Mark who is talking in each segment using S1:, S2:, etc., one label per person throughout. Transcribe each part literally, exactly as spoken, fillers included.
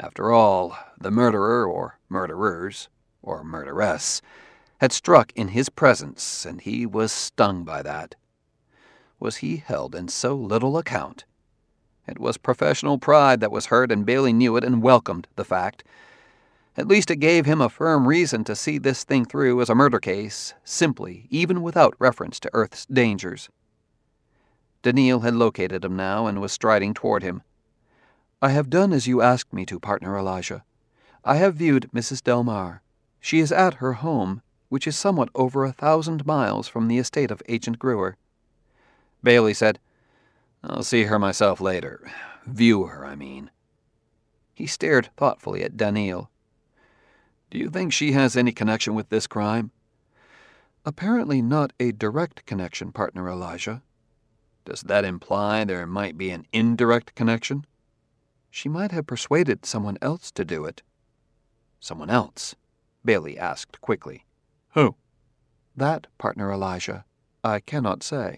S1: After all, the murderer, or murderers, or murderess, had struck in his presence, and he was stung by that. Was he held in so little account? It was professional pride that was hurt, and Bailey knew it and welcomed the fact. At least it gave him a firm reason to see this thing through as a murder case, simply, even without reference to Earth's dangers. Daniil had located him now and was striding toward him. "I have done as you asked me to, partner Elijah. I have viewed Missus Delmar. She is at her home, which is somewhat over a thousand miles from the estate of Agent Gruer." Bailey said, "I'll see her myself later. View her, I mean." He stared thoughtfully at Daniil. "Do you think she has any connection with this crime?" "Apparently not a direct connection, partner Elijah." "Does that imply there might be an indirect connection?" "She might have persuaded someone else to do it." "Someone else?" Bailey asked quickly. "Who?" "That, partner Elijah, I cannot say."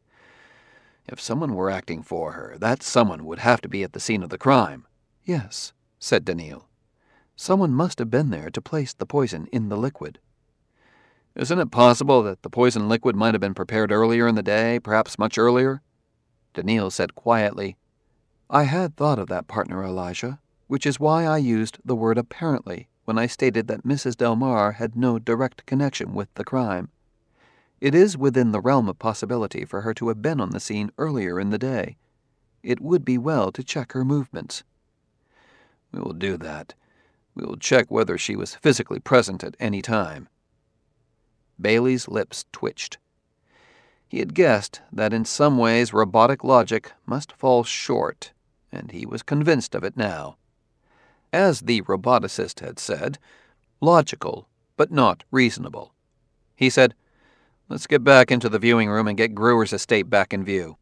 S1: "If someone were acting for her, that someone would have to be at the scene of the crime." "Yes," said Daniil. "Someone must have been there to place the poison in the liquid." "Isn't it possible that the poison liquid might have been prepared earlier in the day, perhaps much earlier?" Daniil said quietly, "I had thought of that, partner Elijah, which is why I used the word apparently when I stated that Missus Delmar had no direct connection with the crime. It is within the realm of possibility for her to have been on the scene earlier in the day. It would be well to check her movements." "We will do that. We will check whether she was physically present at any time." Bailey's lips twitched. He had guessed that in some ways robotic logic must fall short, and he was convinced of it now. As the roboticist had said, logical, but not reasonable. He said, "Let's get back into the viewing room and get Gruer's estate back in view."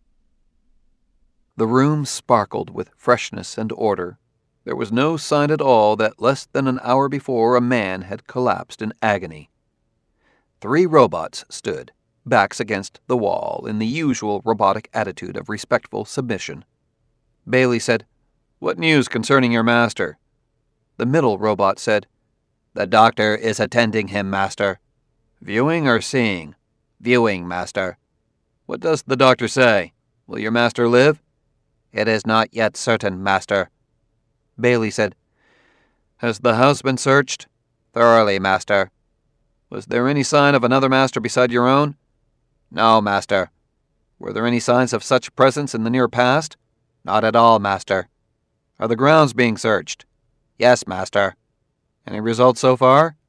S1: The room sparkled with freshness and order. There was no sign at all that less than an hour before a man had collapsed in agony. Three robots stood, backs against the wall, in the usual robotic attitude of respectful submission. Bailey said, "What news concerning your master?" The middle robot said, "The doctor is attending him, master." "Viewing or seeing?" "Viewing, master." "What does the doctor say? Will your master live?" "It is not yet certain, master." Bailey said, "Has the house been searched?" "Thoroughly, master." "Was there any sign of another master beside your own?" "No, master." "Were there any signs of such presence in the near past?" "Not at all, master." "Are the grounds being searched?" "Yes, master." "Any results so far?"